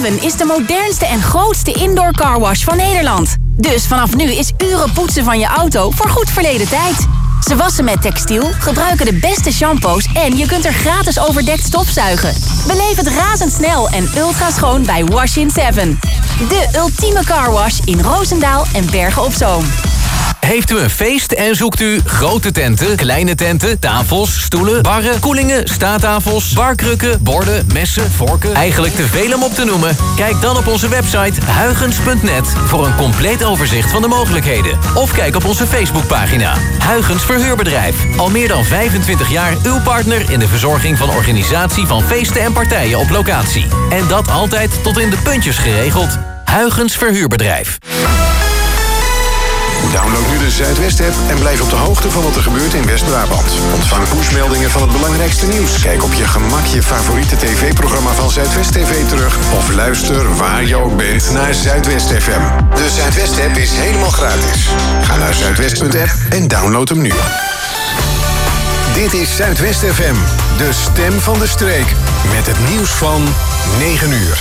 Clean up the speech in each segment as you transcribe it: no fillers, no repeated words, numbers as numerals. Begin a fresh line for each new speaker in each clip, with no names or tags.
7 is de modernste en grootste indoor carwash van Nederland. Dus vanaf nu is uren poetsen van je auto voorgoed verleden tijd. Ze wassen met textiel, gebruiken de beste shampoos en je kunt er gratis overdekt stofzuigen. Beleef het razendsnel en ultra schoon bij Wash in 7. De ultieme carwash in Roosendaal en Bergen op Zoom.
Heeft u een feest en zoekt u grote tenten, kleine tenten, tafels, stoelen, barren, koelingen, staattafels, barkrukken, borden, messen, vorken? Eigenlijk te veel om op te noemen? Kijk dan op onze website huygens.net voor een compleet overzicht van de mogelijkheden. Of kijk op onze Facebookpagina. Huygens Verhuurbedrijf. Al meer dan 25 jaar uw partner in de verzorging van organisatie van feesten en partijen op locatie. En dat altijd tot in de puntjes geregeld. Huygens Verhuurbedrijf.
Download nu de Zuidwest-app en blijf op de hoogte van wat er gebeurt in West-Brabant. Ontvang pushmeldingen van het belangrijkste nieuws. Kijk op je gemak je favoriete tv-programma van Zuidwest TV terug. Of luister waar je ook bent naar Zuidwest FM. De Zuidwest-app is helemaal gratis. Ga naar zuidwest.app en download hem nu. Dit is Zuidwest FM, de stem van de streek. Met het nieuws van 9 uur.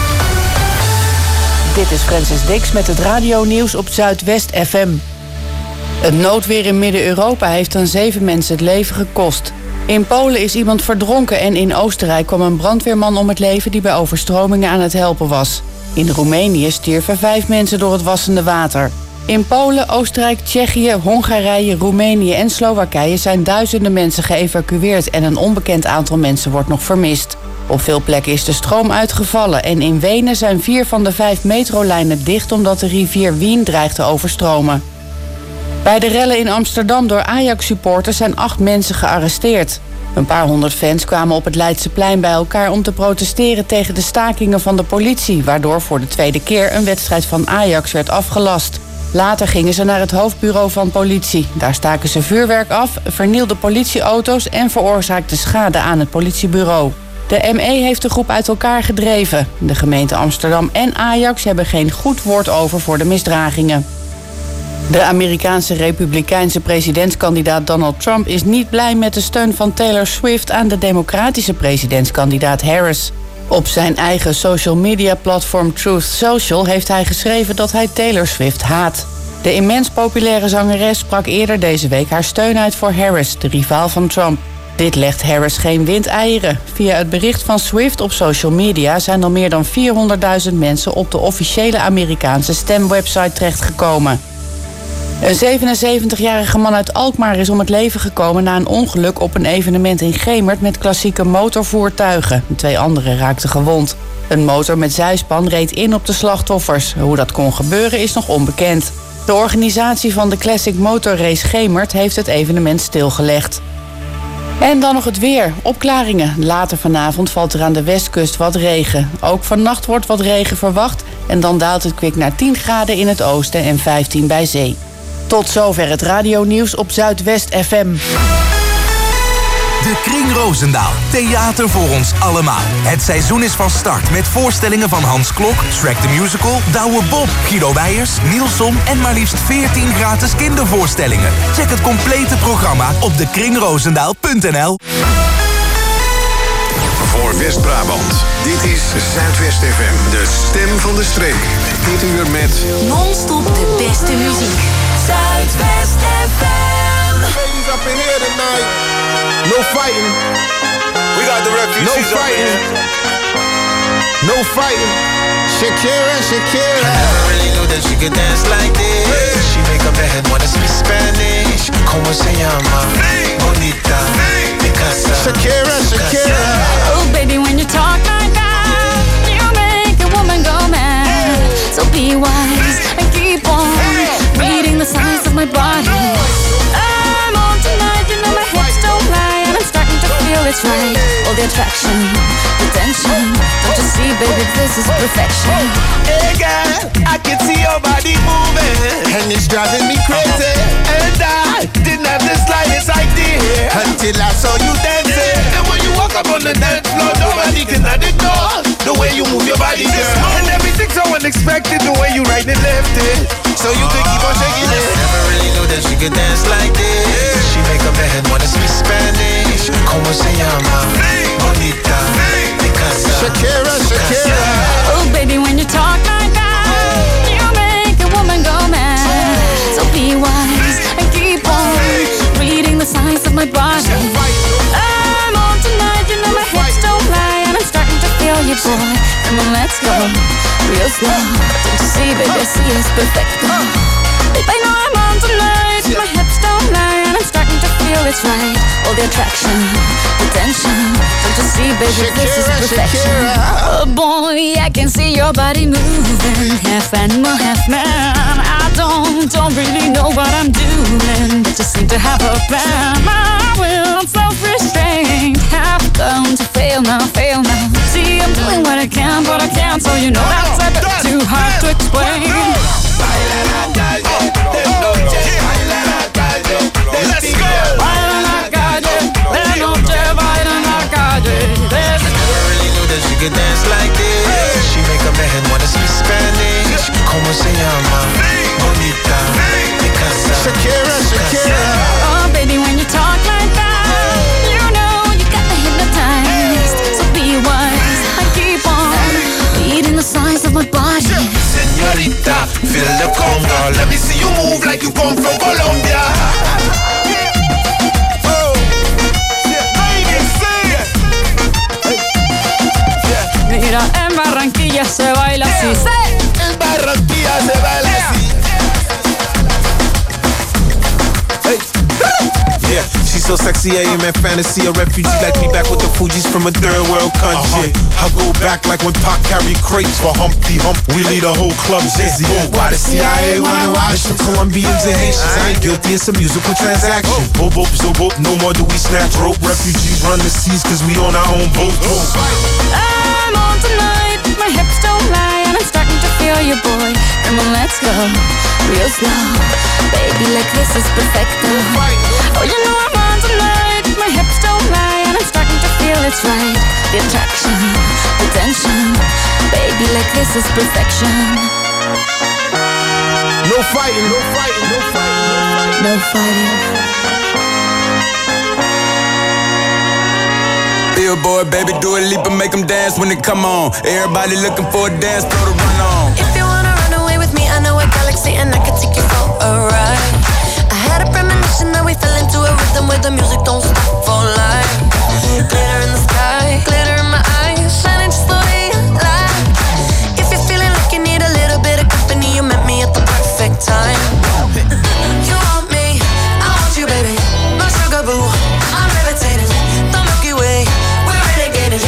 Dit is Francis Dix met het radionieuws op Zuidwest FM. Het noodweer in Midden-Europa heeft aan 7 mensen het leven gekost. In Polen is iemand verdronken en in Oostenrijk kwam een brandweerman om het leven die bij overstromingen aan het helpen was. In Roemenië stierven 5 mensen door het wassende water. In Polen, Oostenrijk, Tsjechië, Hongarije, Roemenië en Slowakije zijn duizenden mensen geëvacueerd en een onbekend aantal mensen wordt nog vermist. Op veel plekken is de stroom uitgevallen en in Wenen zijn 4 van de 5 metrolijnen dicht omdat de rivier Wien dreigt te overstromen. Bij de rellen in Amsterdam door Ajax-supporters zijn 8 mensen gearresteerd. Een paar honderd fans kwamen op het Leidseplein bij elkaar om te protesteren tegen de stakingen van de politie, waardoor voor de tweede keer een wedstrijd van Ajax werd afgelast. Later gingen ze naar het hoofdbureau van politie. Daar staken ze vuurwerk af, vernielden politieauto's en veroorzaakten schade aan het politiebureau. De ME heeft de groep uit elkaar gedreven. De gemeente Amsterdam en Ajax hebben geen goed woord over voor de misdragingen. De Amerikaanse republikeinse presidentskandidaat Donald Trump is niet blij met de steun van Taylor Swift aan de democratische presidentskandidaat Harris. Op zijn eigen social media platform Truth Social heeft hij geschreven dat hij Taylor Swift haat. De immens populaire zangeres sprak eerder deze week haar steun uit voor Harris, de rivaal van Trump. Dit legt Harris geen windeieren. Via het bericht van Swift op social media zijn al meer dan 400.000 mensen op de officiële Amerikaanse stemwebsite terechtgekomen. Een 77-jarige man uit Alkmaar is om het leven gekomen na een ongeluk op een evenement in Gemert met klassieke motorvoertuigen. 2 anderen raakten gewond. Een motor met zijspan reed in op de slachtoffers. Hoe dat kon gebeuren is nog onbekend. De organisatie van de Classic Motor Race Gemert heeft het evenement stilgelegd. En dan nog het weer. Opklaringen. Later vanavond valt er aan de westkust wat regen. Ook vannacht wordt wat regen verwacht. En dan daalt het kwik naar 10 graden in het oosten en 15 bij zee. Tot zover het radionieuws op Zuidwest FM.
De Kring Roosendaal. Theater voor ons allemaal. Het seizoen is van start met voorstellingen van Hans Klok, Shrek the Musical, Douwe Bob, Guido Weijers, Nielson en maar liefst 14 gratis kindervoorstellingen. Check het complete programma op dekringroosendaal.nl.
Voor West-Brabant. Dit is Zuidwest FM, de stem van de streek. Dit uur met
non-stop de beste muziek. Zuidwest FM.
Ladies up in here tonight. No fighting.
We got the refugees.
No fighting. No fighting. Shakira, Shakira.
I never really knew that she could dance like this. She make up her head wanna speak Spanish. Como se llama? Bonita. Picasa.
Shakira, Shakira.
Oh baby, when you talk like that, you make a woman go mad. So be wise and keep on reading the signs of my body. I'm on tonight, you know my hips don't lie, and I'm starting to feel it's right. All the attraction, the tension. Don't you see, baby, this is perfection.
Hey girl, I can see your body moving,
And it's driving me crazy.
and I didn't have the slightest idea
Until I saw you dancing.
And when you walk up on the dance floor, nobody can ignore the way you move your body, girl. And everything's so unexpected, the way you right and left it, so you could keep on shaking it. Never really knew that she could dance like this. She make up her head wanna speak Spanish. Como se llama? Bonita. Picasa.
Shakira, Shakira.
Oh let's go real slow. Don't you see, baby, see it's perfecto. Babe, I know I'm on tonight. My hips don't lie and I'm starting to feel it's right. All the attraction, the tension. Don't you see, baby, this is perfection. Oh boy, I can see your body moving, half animal, half man. I don't really know what I'm doing, but just seem to have a plan. My will, self-restraint, have come to fail now. See, I'm doing what I can, but I can't, so you know that's a bit too hard to explain.
Baila la calle, de noche, baila la calle, let's go.
Baila la calle, de noche, baila la calle.
Never really knew that she could dance like this. She make a man wanna speak Spanish. Como se llama? Bonita, mi casa. Shakira.
Oh, baby, when you talk like that, you know you got me hypnotized. So be wise, I keep on beating the size of my body.
Señorita, feel the conga. Let me see you move like you come from Colombia.
Mira, en Barranquilla se baila así.
En Barranquilla se baila así. Yeah, she's so sexy, I am in fantasy. A refugee like me back with the Fugees from a third world country. I go back like when Pac carried crates for Humpty Hump. We lead a whole club dizzy. Why the CIA wanna watch some Colombians and Haitians? I ain't guilty, it's a musical transaction. Boop, boop, so boop, no more do we snatch rope. Refugees run the seas cause we on our own boat.
I'm on tonight, my hips don't lie, and I'm starting to feel you, boy. Come on, let's go, real slow. Baby, like this is perfecto. Oh, you know I'm on tonight, my hips don't lie, and I'm starting to feel it's right. The attraction, the tension. Baby, like this is perfection.
No fighting.
No fighting.
Billboard, baby, do a leap and make them dance when they come on. Everybody looking for a dance floor to run on.
If you wanna run away with me, I know a galaxy and I can take you for a ride. I had a premonition that we fell into a rhythm where the music don't stop for life. Glitter in the sky, glitter in my eyes, shining just the way I like. If you're feeling like you need a little bit of company, you met me at the perfect time. You want me, I want you, baby. My sugar boo, I'm levitating. The Milky Way, we're renegading.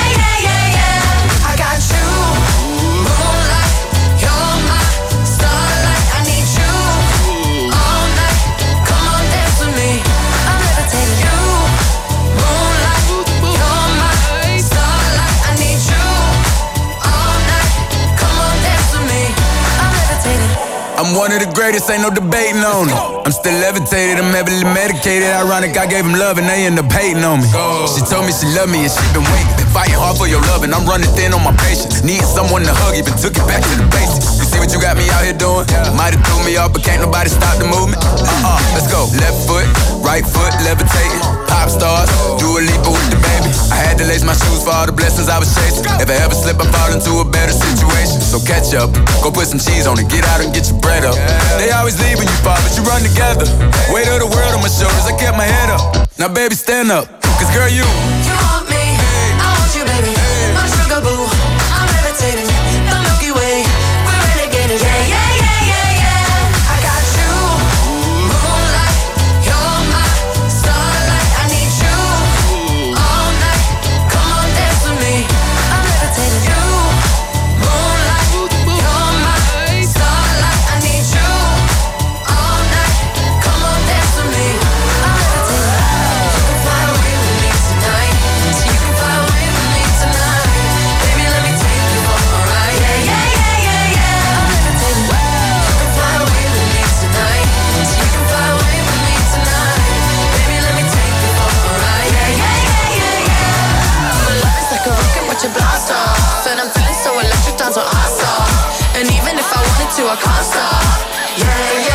Yeah. I got you, moonlight. You're my starlight. I need you all night. Come on, dance with me. I'm levitating. You, moonlight. You're my starlight. I need you all night. Come on, dance with me. I'm levitating.
I'm one of the greatest, ain't no debating on it. I'm still levitated, I'm heavily medicated. Ironic, I gave him love and they end up hating on me. She told me she loved me and she been waiting. Been fighting hard for your love and I'm running thin on my patience. Needing someone to hug, even took it back to the basics. You see what you got me out here doing? Might have threw me off, but can't nobody stop the movement. Let's go. Left foot, right foot, levitating. Pop stars, do a leap with the baby. I had to lace my shoes for all the blessings I was chasing. If I ever slip, I fall into a better situation. So catch up, go put some cheese on it, get out and get your bread up. They always leave when you fall, but you run together. Weight of the world on my shoulders, I kept my head up. Now baby, stand up, cause girl, you
want me, I want you, baby. My sugar boo, I'm levitating. The Milky Way, we're renegading. Yeah. I got you, moonlight. You're my starlight. I need you all night. Come on, dance with me. I'm levitating. You, moonlight. You're my starlight. I need you all night. Come on, dance with me. I'm levitating. You can fly away with me tonight. You can fly away with me tonight. Baby, let me take you for a ride. Yeah. I'm levitating. You can fly away with me tonight. You can fly away with me tonight. Baby, let me take you for a ride. Yeah. My love is like a rocket, watch it blast off. And I'm feeling so electric, times are awesome. And even if I wanted to, I can't stop. Yeah.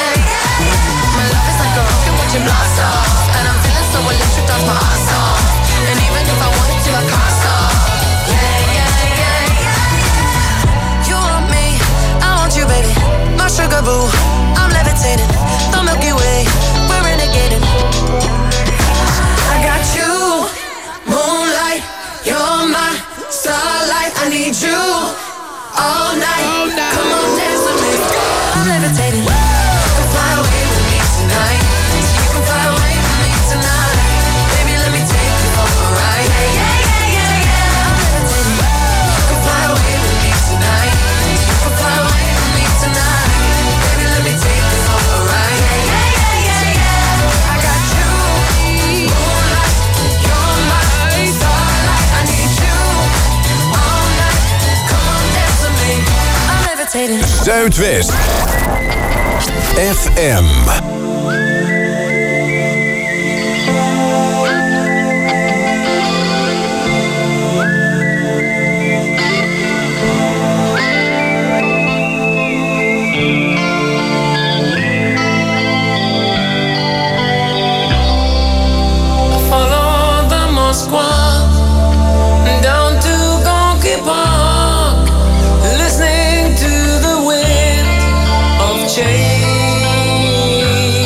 My love is like a rocket, watch it blast off. And I'm feeling so electric, times my ass off. And even if I wanted to, I can't stop. Yeah. You want me, I want you, baby. My sugar boo, I'm levitating. The Milky Way, we're renegading. I got you, moonlight. You're my starlight. I need you
Zuidwest FM.
Down to Gonky Park, listening to the wind of change.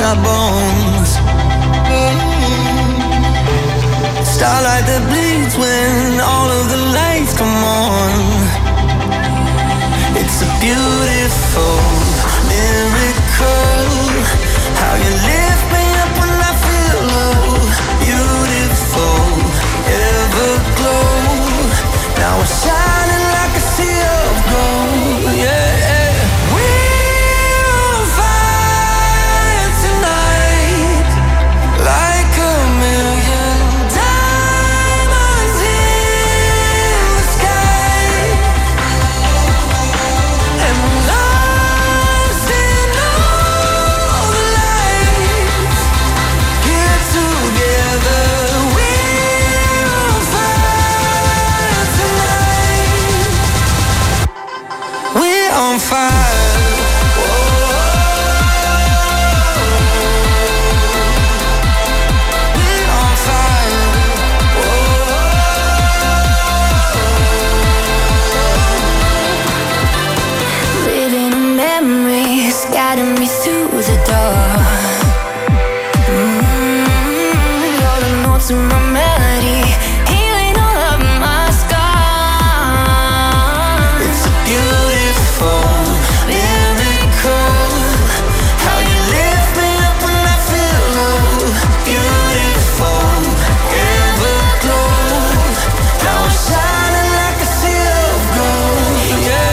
my bones. Starlight that bleeds when all of the lights come on. It's a beautiful miracle, how you lift me up when I feel low. Beautiful, everglow. Now we're shining like a sea of gold, yeah. On fire.
Living in memories, guiding me through the door. All the notes in my melody, healing all of my scars. It's a beautiful miracle, how you lift me up when I feel low. Beautiful, everglow. Now I'm shining like a sea of gold, yeah.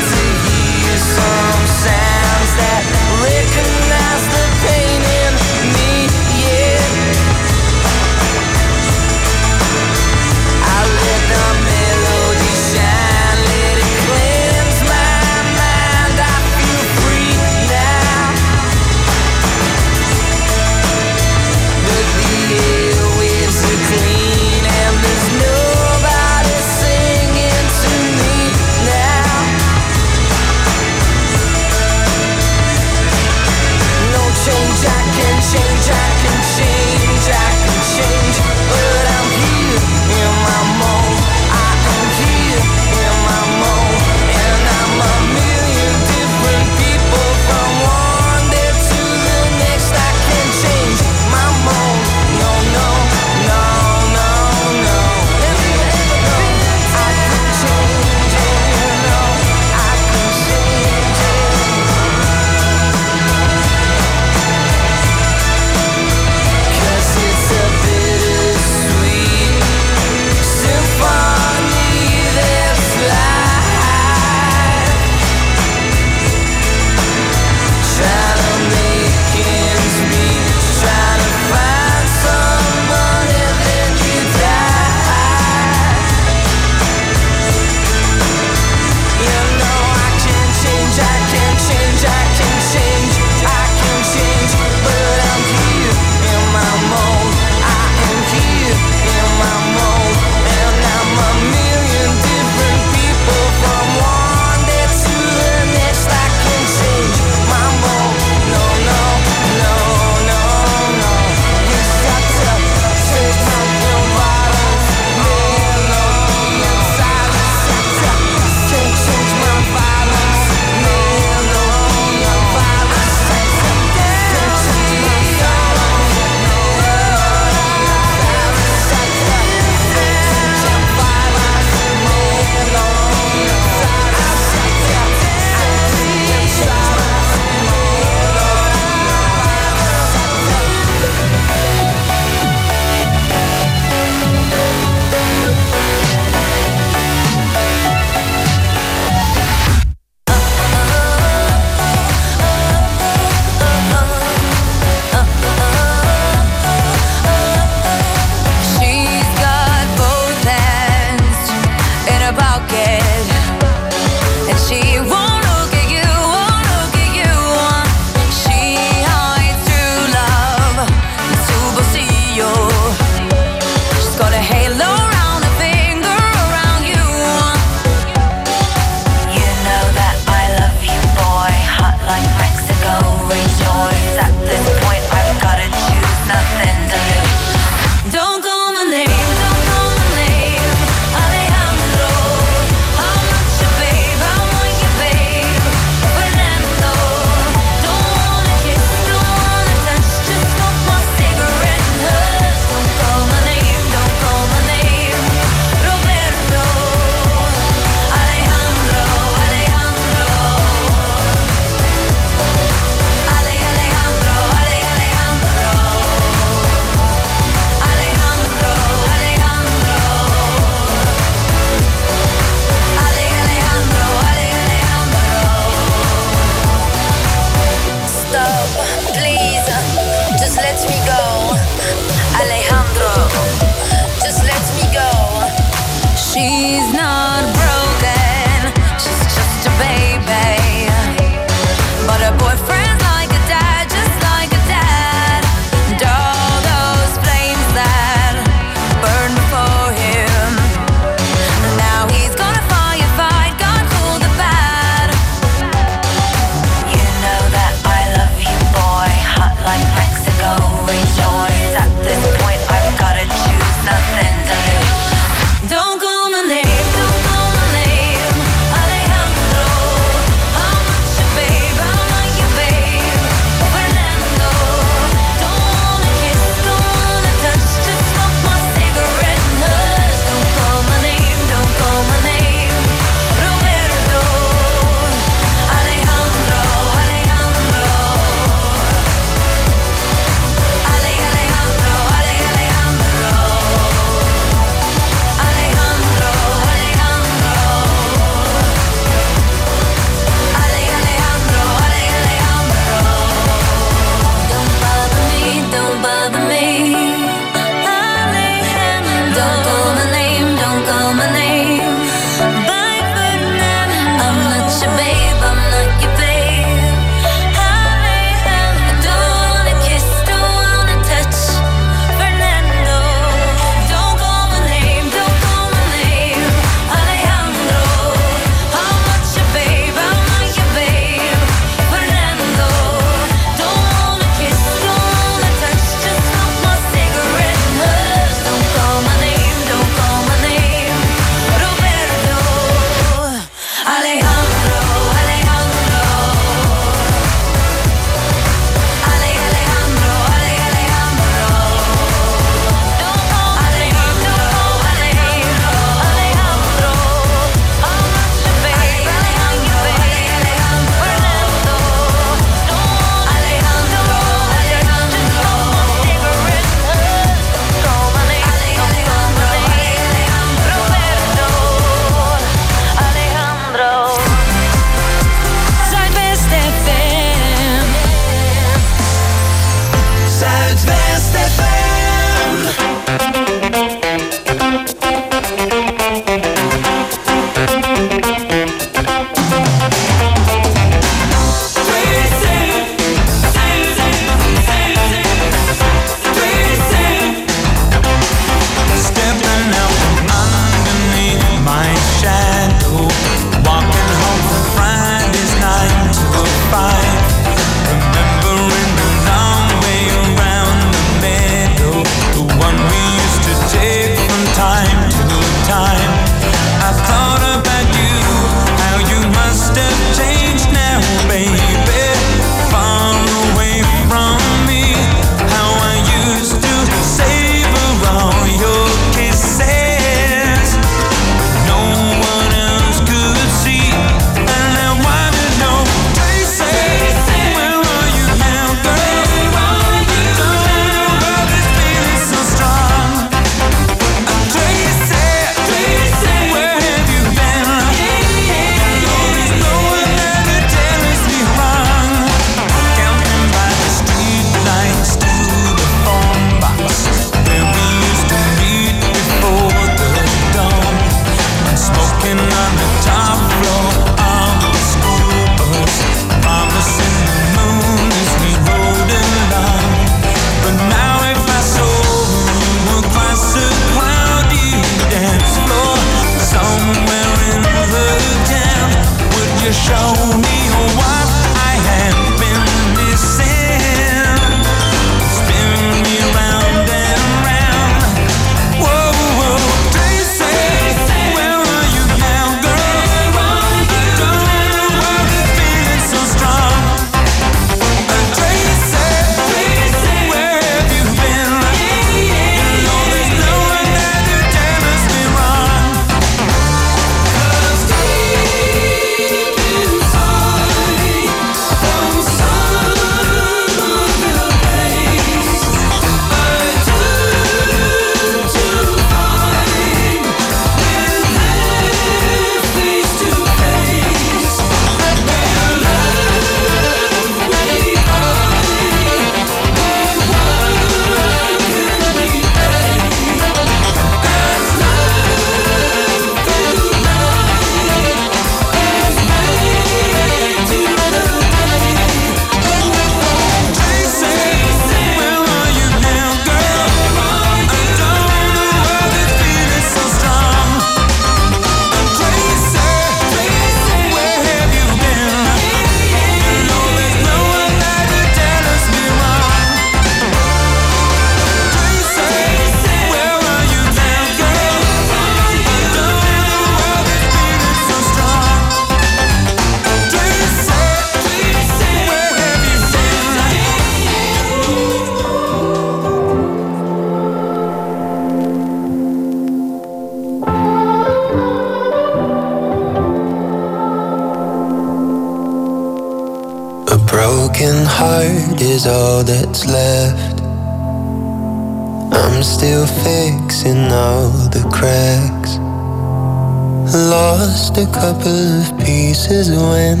heart is all that's left. I'm still fixing all the cracks. Lost a couple of pieces when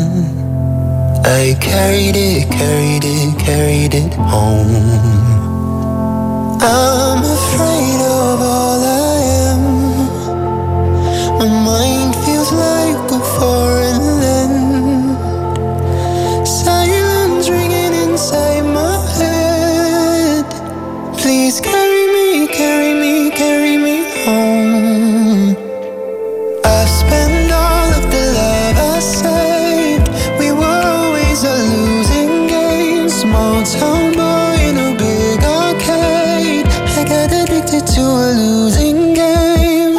I carried it home. I'm afraid of all I am. My mind feels like a foreign land. Silence ringing inside my head. Please carry me, carry me, carry me home. I've spent all of the love I saved. We were always a losing game. Small town boy in a big arcade. I got addicted to a losing game.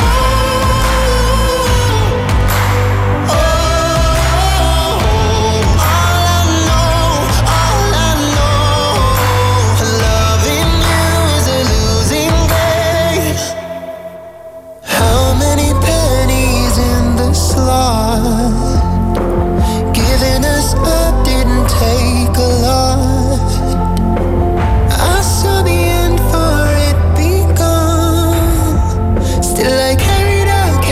Giving us up didn't take a lot. I saw the end for it begun. Still I carried on.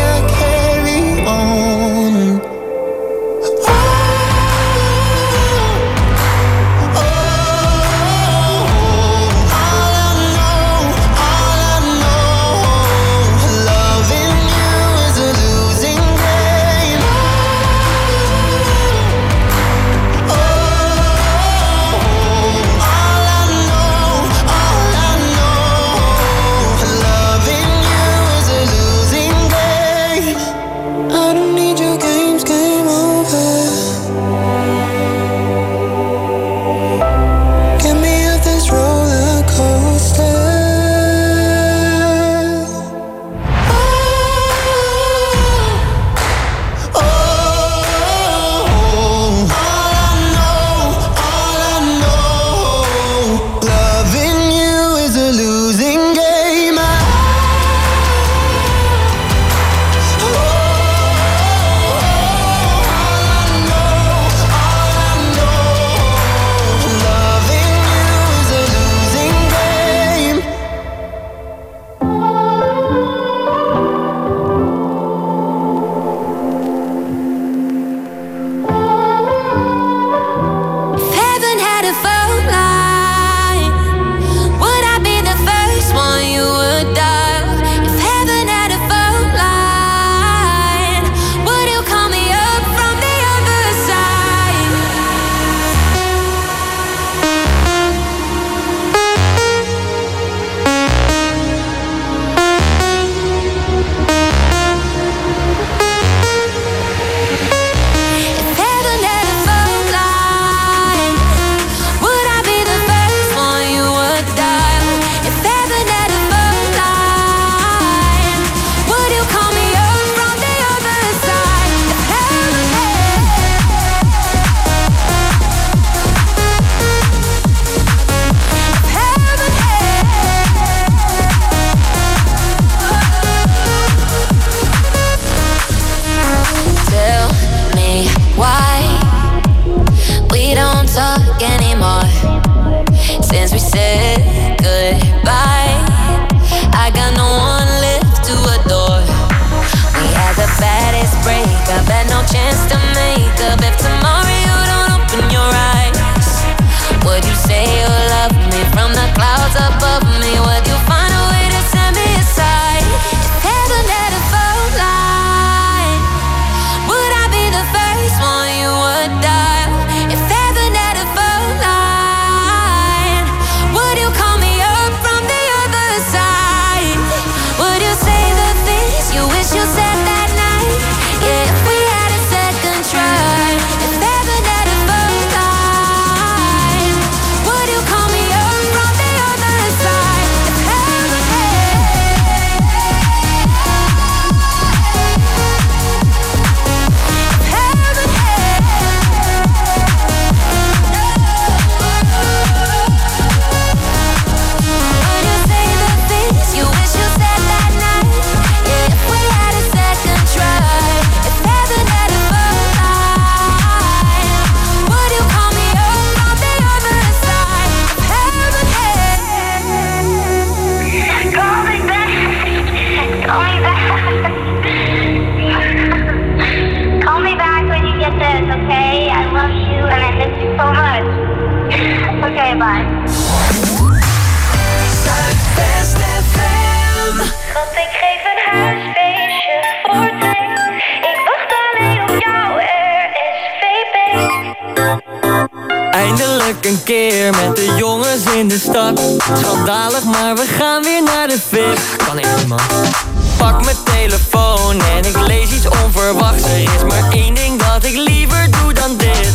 All I know, loving you is a losing game. I don't need your games, game over. Get me off this roller coaster. All I know, loving you is a losing game.
Wish you said that night. Yeah, if we had a second
bye.
Zuidwest FM.
Schat, ik geef een huisfeestje voor twee. Ik wacht alleen op jou, RSVP.
Eindelijk een keer met de jongens in de stad. Schandalig, maar we gaan weer naar de VIP. Kan echt niet, man. Pak mijn telefoon en ik lees iets onverwachts. Er is maar één ding dat ik liever doe dan dit.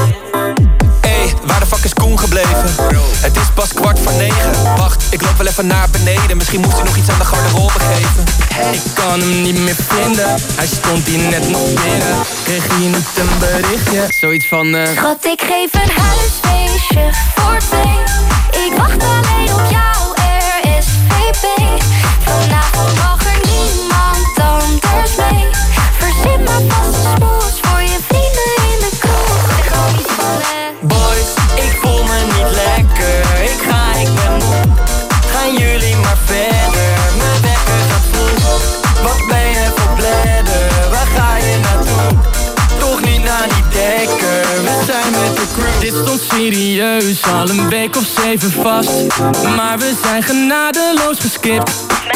Hey, waar de fuck is Koen gebleven? Het is pas 8:45. Wacht, ik loop wel even naar beneden. Misschien moest hij nog iets aan de garderobe geven.
Ik kan hem niet meer vinden. Hij stond hier net nog binnen. Kreeg hij niet een berichtje? Zoiets van
Schat, ik geef een huisfeestje voor twee. Ik wacht alleen op jou, RSVP. Vanavond mag er niemand anders mee. Verzin maar vast een smoes voor je vrienden in de kroeg. Zeg gewoon iets van
boys, ik voel me niet lekker. Ik ben moe. Gaan jullie maar verder. Mijn wekker gaat vroeg. Wat ben je voor bladder? Waar ga je naartoe? Toch niet naar die dekker. We zijn met de crew. Dit stond serieus, al een week of 7 vast. Maar we zijn genadeloos geskipt.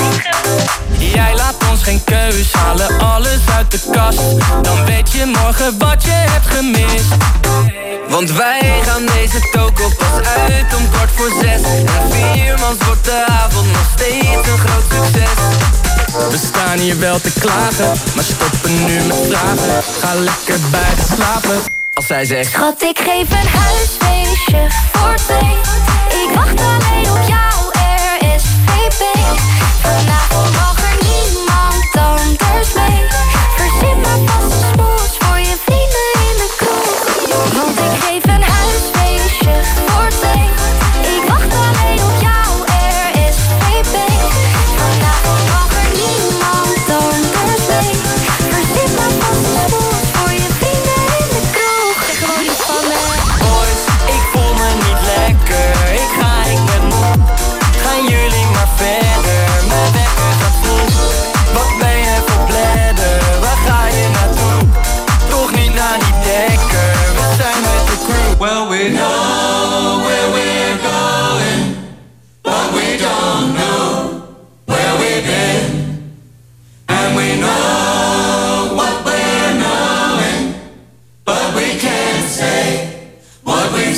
Jij laat ons geen keus, halen alles uit de kast. Dan weet je morgen wat je hebt gemist. Want wij gaan deze toko pas uit om 6:15. En 4 mans wordt de avond nog steeds een groot succes. We staan hier wel te klagen, maar stoppen nu met vragen. Ga lekker bij de slapen, als zij zegt
Schat, ik geef een huisfeestje voor twee. Ik wacht alleen op jou, RSVP. Vanavond mag er niemand anders mee. Verzin maar vast een smoes voor je vrienden in de kroeg. Want ik geef een huisfeestje voor twee. Ik wacht alleen op jou, RSVP. Vanavond mag er niemand anders mee. Verzin maar vast een smoes voor je vrienden in de kroeg. Zeg gewoon iets van
boys, ik voel me niet lekker. Ik ben moe. Gaan jullie maar verder. Mijn wekker gaat vroeg. Wat ben je voor bladder? Waar ga je naartoe? Toch niet naar die dekker. We zijn met de crew.
Well, we know where we're going, but we don't know where we've been. And we know what we're knowing, but we can't say what we've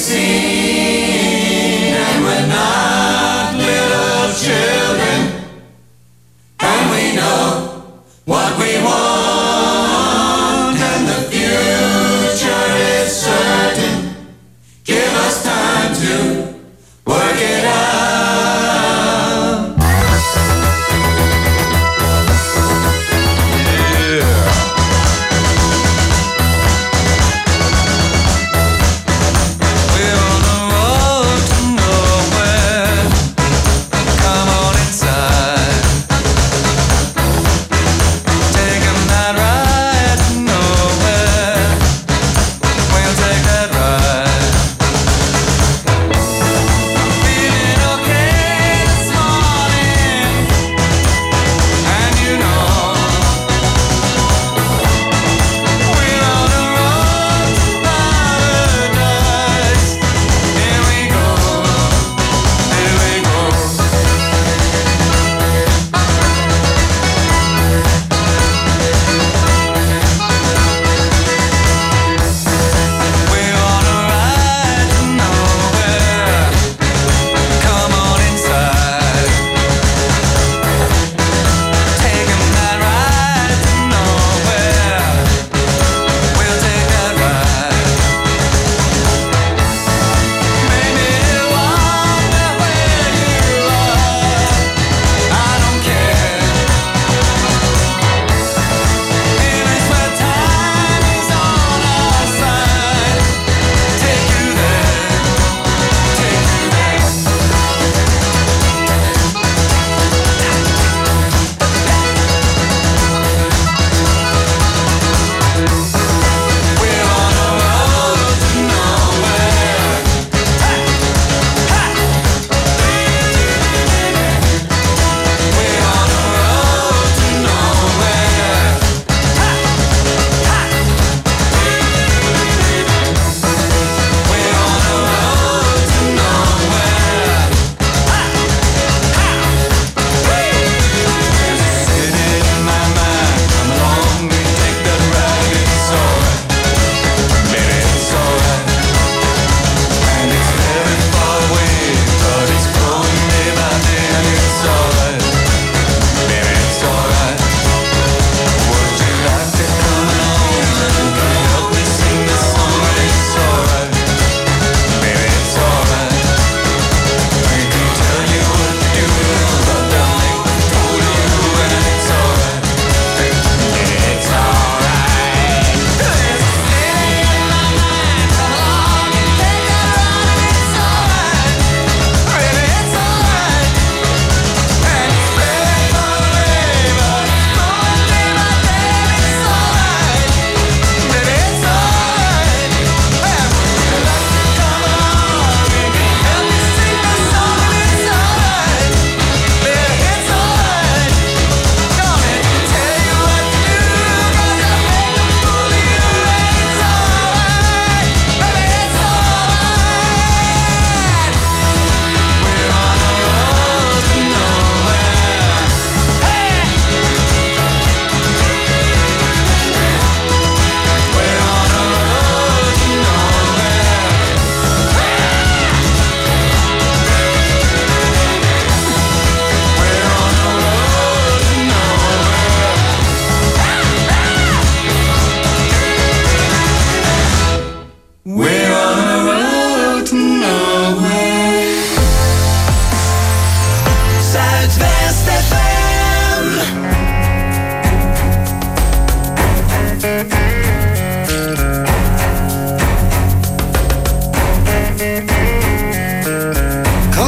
seen. And we're not little children, and we know what we want, and the future is certain. Give us time to work it out.
We're on the road to nowhere. Come on inside. Take a night ride to nowhere. We'll take that ride.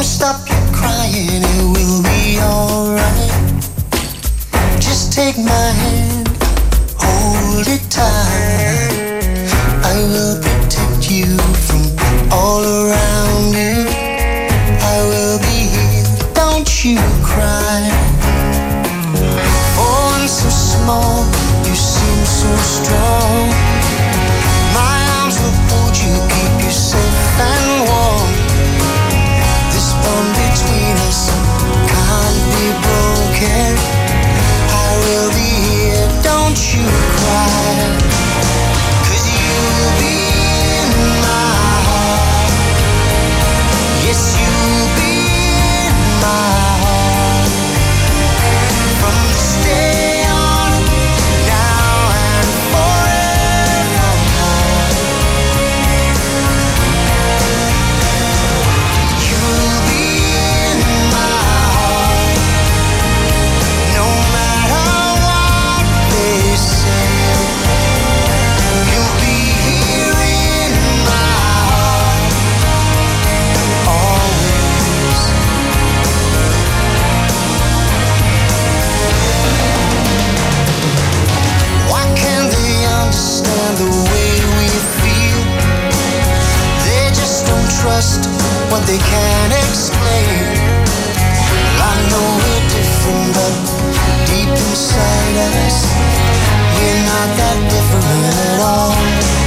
stop your crying, it will be alright. Just take my hand, hold it tight. I will protect you from all around you. I will be here, don't you cry. For I'm so small, you seem so strong. My arms will hold you, keep you safe and warm. This bond between us can't be broken. I will be here, don't you cry. 'Cause you'll be in my heart. Yes, you'll be in my heart. From this day on, now and forevermore. You'll be in my heart. No matter what they say. You'll be here in my heart. Always. Why can't they understand the way we feel? They just don't trust what they can't explain. Well, I know we're different, but deep inside us, we're not that different at all.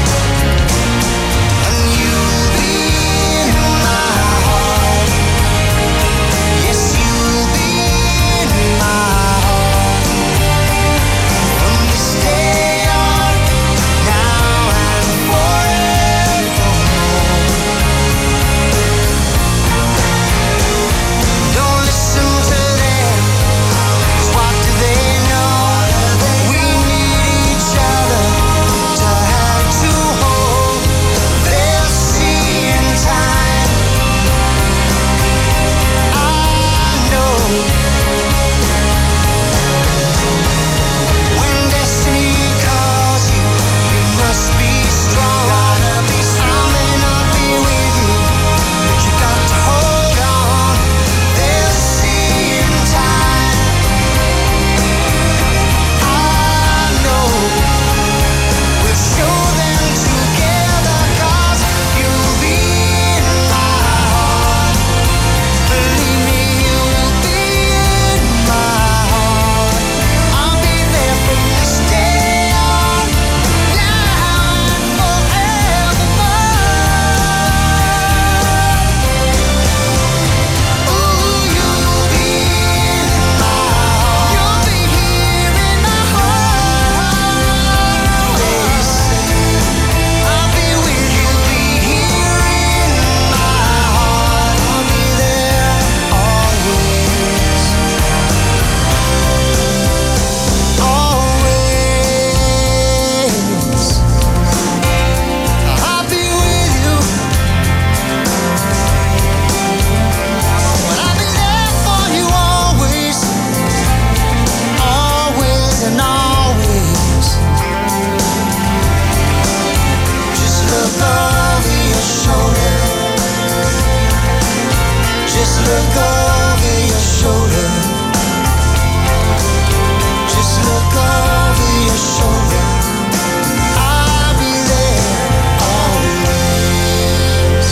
And you'll be in my heart. Yes, you'll be in my heart. From this day on, now and forevermore. Don't listen to them, 'cause what do they know? We need each other to have to hold. They'll see in time. I know. When destiny calls you, you must be strong. I may not be with you, but you got to hold on. They'll see in time. I know. We'll show them together, 'cause you'll be in my heart. Believe me, you'll be in my heart. I'll be there from this day on, now and forevermore. Ooh, you'll be in my heart. You'll be here in my heart. Always. I'll be with you, be here in my heart. I'll be there always. Always. I'll be with you. But I'll be there for you always. Always and always. Just look over your shoulder. Just look over your shoulder. Just look over your shoulder. I'll be there always.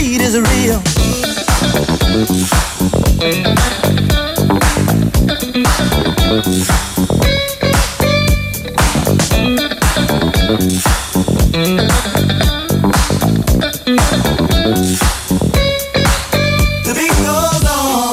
need is real. The beat goes on.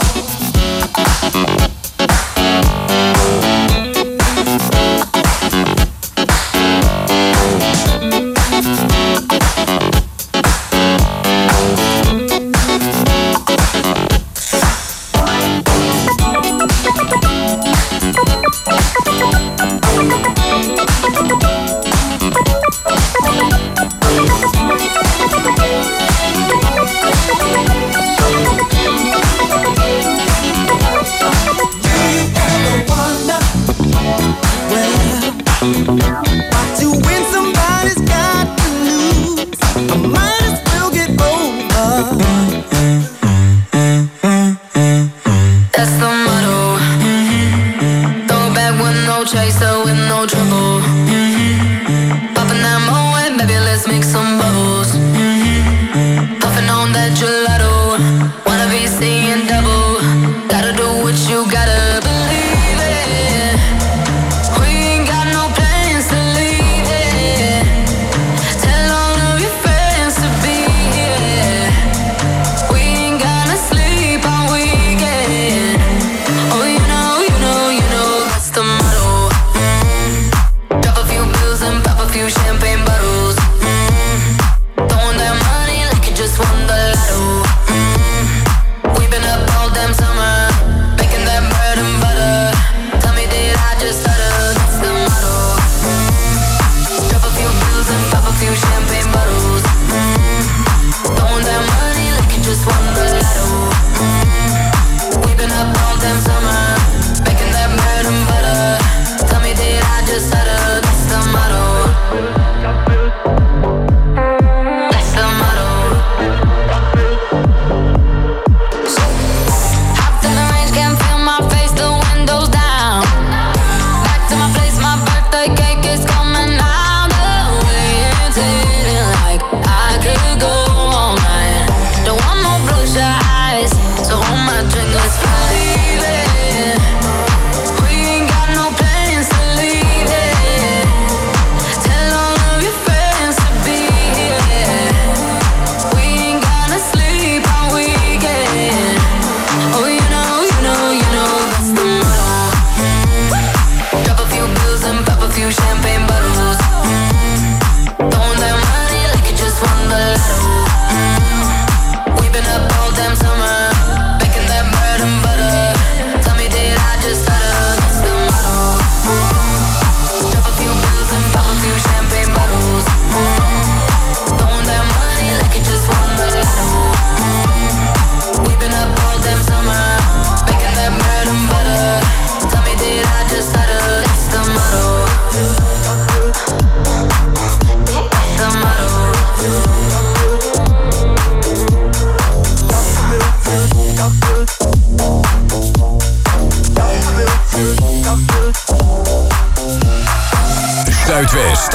Zuidwest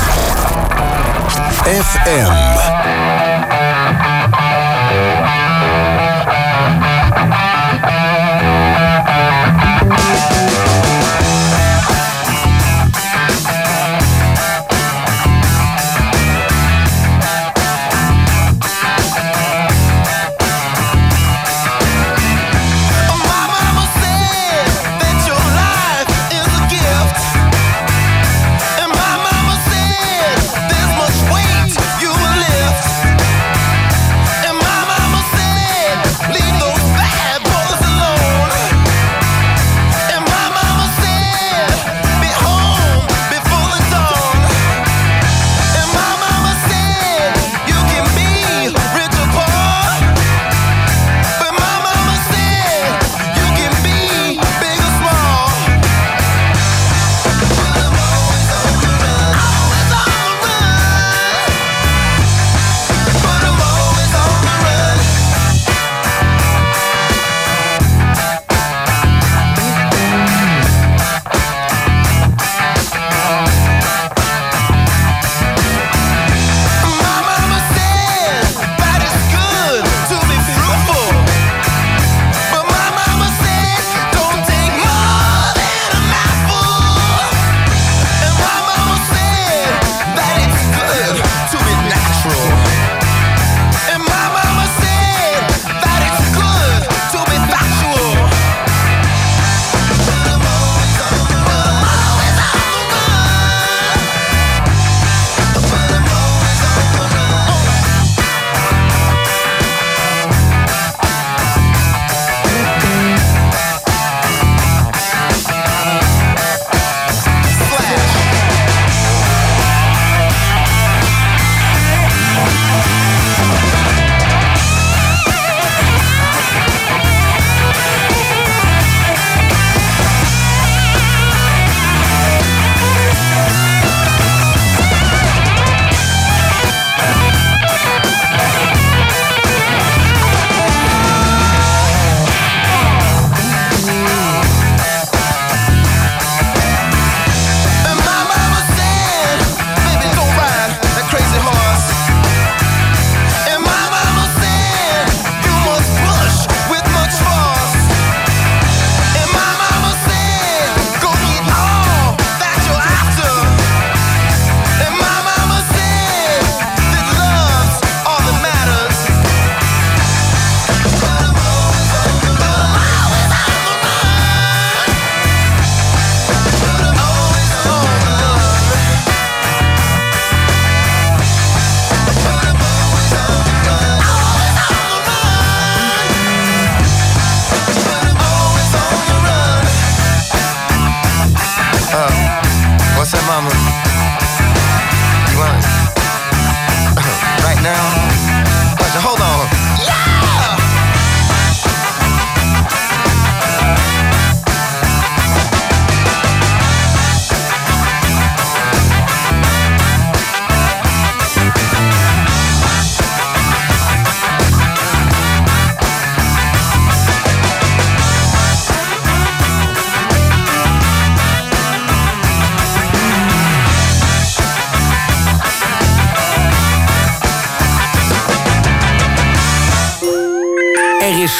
FM.
And my mama said there's much weight you will lift.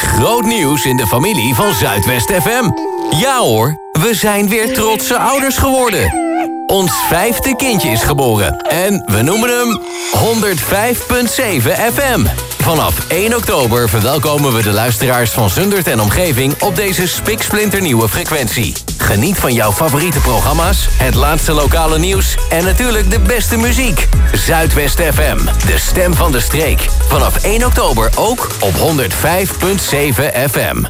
groot nieuws in de familie van Zuidwest FM. Ja hoor, we zijn weer trotse ouders geworden. Ons 5e kindje is geboren en we noemen hem 105.7 FM. Vanaf 1 oktober verwelkomen we de luisteraars van Zundert en omgeving op deze spiksplinternieuwe frequentie. Geniet van jouw favoriete programma's, het laatste lokale nieuws en natuurlijk de beste muziek. Zuidwest FM, de stem van de streek. Vanaf 1 oktober ook op 105.7 FM.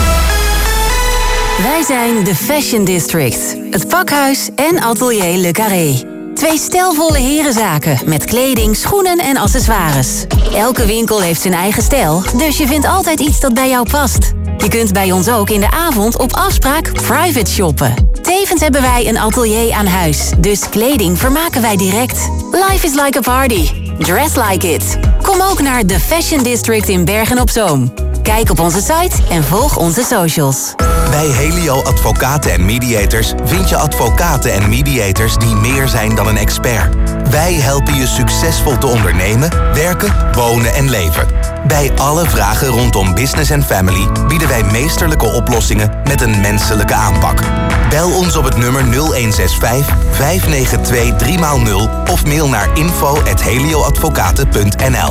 Wij zijn de Fashion District, het pakhuis en atelier Le Carré. 2 stijlvolle herenzaken met kleding, schoenen en accessoires. Elke winkel heeft zijn eigen stijl, dus je vindt altijd iets dat bij jou past. Je kunt bij ons ook in de avond op afspraak private shoppen. Tevens hebben wij een atelier aan huis, dus kleding vermaken wij direct. Life is like a party. Dress like it. Kom ook naar The Fashion District in Bergen-op-Zoom. Kijk op onze site en volg onze socials.
Bij Helio Advocaten en Mediators vind je advocaten en mediators die meer zijn dan een expert. Wij helpen je succesvol te ondernemen, werken, wonen en leven. Bij alle vragen rondom business en family bieden wij meesterlijke oplossingen met een menselijke aanpak. Bel ons op het nummer 0165 592 3x0 of mail naar info@helioadvocaten.nl.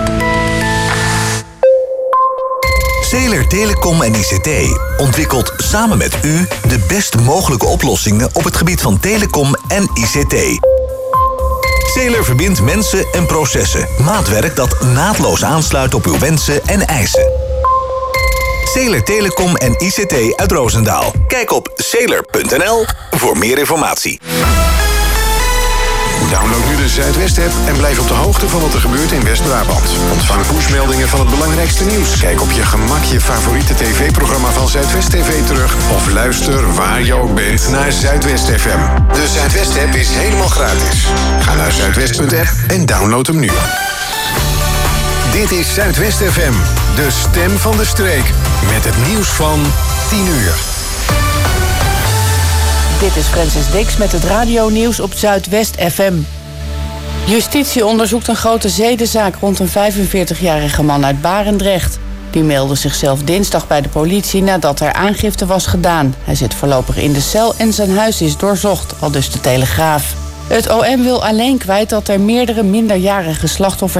Zeeler Telecom en ICT ontwikkelt samen met u de best mogelijke oplossingen op het gebied van telecom en ICT. Zeeler verbindt mensen en processen. Maatwerk dat naadloos aansluit op uw wensen en eisen. Zeeler Telecom en ICT uit Roosendaal. Kijk op zeeler.nl voor meer informatie.
Download nu de Zuidwest-app en blijf op de hoogte van wat er gebeurt in West-Brabant. Ontvang pushmeldingen van het belangrijkste nieuws. Kijk op je gemak je favoriete tv-programma van Zuidwest TV terug. Of luister waar je ook bent naar Zuidwest FM. De Zuidwest-app is helemaal gratis. Ga naar zuidwest.app en download hem nu. Dit is Zuidwest FM, de stem van de streek. Met het nieuws van 10 uur.
Dit is Francis Dix met het radionieuws op Zuidwest FM. Justitie onderzoekt een grote zedenzaak rond een 45-jarige man uit Barendrecht. Die meldde zichzelf dinsdag bij de politie nadat er aangifte was gedaan. Hij zit voorlopig in de cel en zijn huis is doorzocht, aldus de Telegraaf. Het OM wil alleen kwijt dat er meerdere minderjarige slachtoffers